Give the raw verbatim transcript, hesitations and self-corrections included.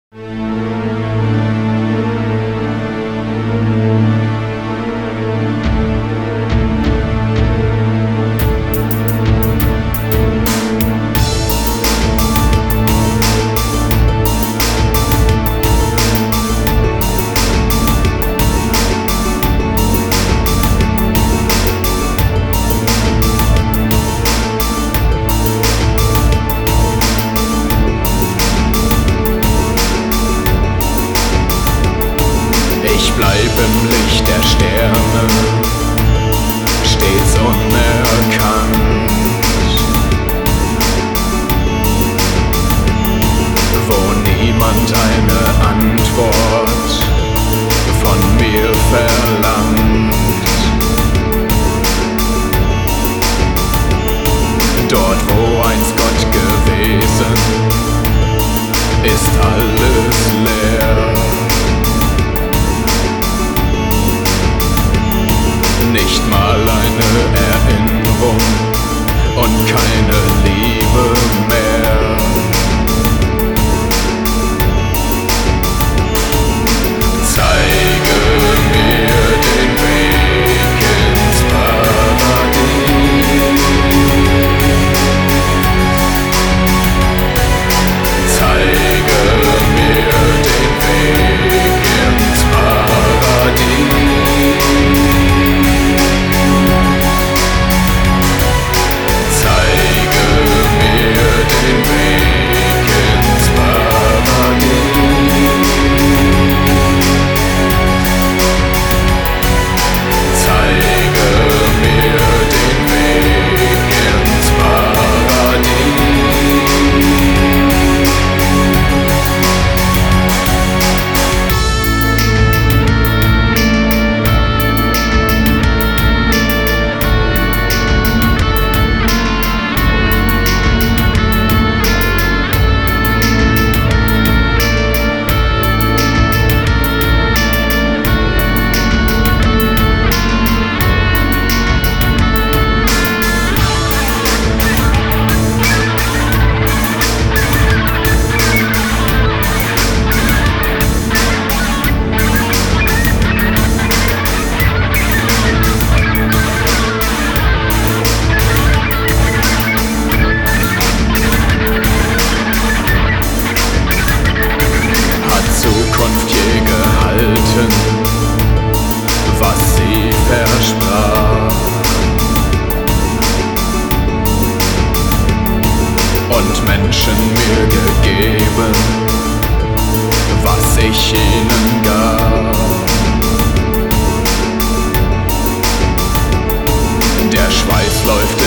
Ich bleib im Licht der Sterne, stets unerkannt, wo niemand eine Antwort von mir verlangt. Dort, wo einst Gott gewesen, ist alles leer. Nicht mal eine Erinnerung und keine Liebe mehr. Zeige mir den Weg ins Paradies. Zeige mir den Weg ins Paradies. Zukunft je gehalten, was sie versprach, und Menschen mir gegeben, was ich ihnen gab. Der Schweiß läuft